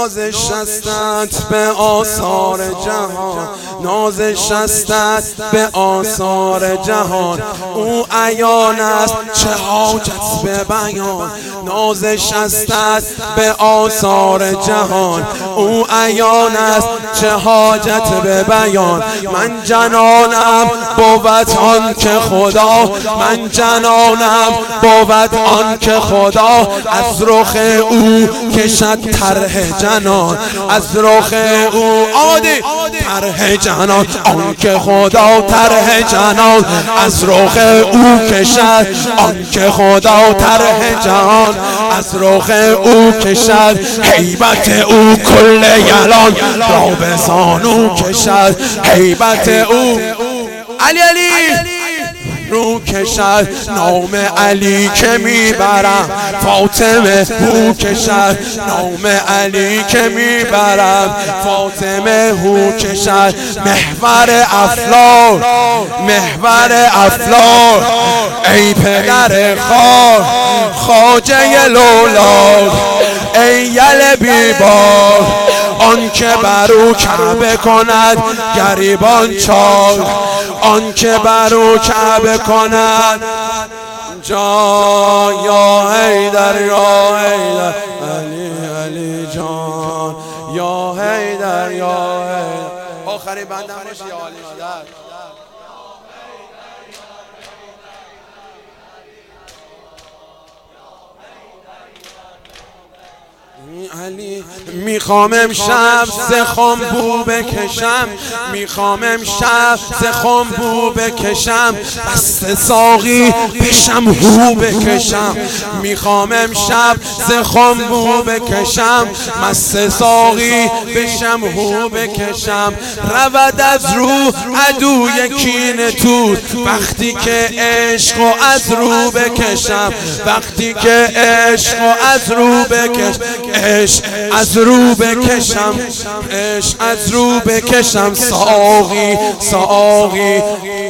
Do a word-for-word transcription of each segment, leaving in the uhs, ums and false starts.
نازش استت به آثار جهان، نازش استت به آثار جهان. او عیان است چه حاجت به بیان، نازش استت به آثار جهان. او عیان است چه حاجت به بیان. من جنانم بود آن که خدا، من جنانم بود آن که خدا از رخ او کشد طرح جنان، از رخ او عادی طرح جنان. آن که خدا طرح جنان از رخ او کشد، آن که خدا طرح جهان از رخ او کشد. هیبت او کل یلان را به زانو کشد، هیبت او علی علی رو کشد. نام علی که میبرم فاطمه هو کشد، نام علی که میبرم فاطمه هو کشد. محور افلاک، محور افلاک ای پدر خاک، خواجه لولاک ای یل بیبار. آن که برو کعبه کند گریبان چاک، آن که برو کعبه کند جان. یا حیدر یا حیدر علی علی جان، یا حیدر یا حیدر. آخرین بندم باشه یا علی مادر. علی میخوام امشب ز خنبو بکشم، میخوام امشب ز خنبو بکشم، دست ساقی بشم هو بکشم. میخوام امشب ز خنبو بکشم، مست ساقی بشم هو بکشم. رود از رو عدوی کینه تو وقتی که عشق و از رو بکشم، وقتی که عشق و از رو بکش، عشق از رو بکشم، عشق از رو بکشم. ساقی ساقی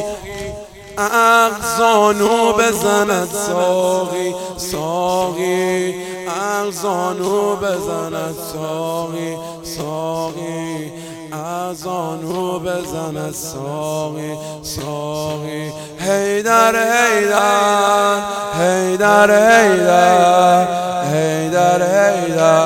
اغزانو بزند، ساقی ساقی اغزانو بزند، ساقی ساقی اغزانو بزند، ساقی ساقی. حیدر حیدر حیدر حیدر حیدر حیدر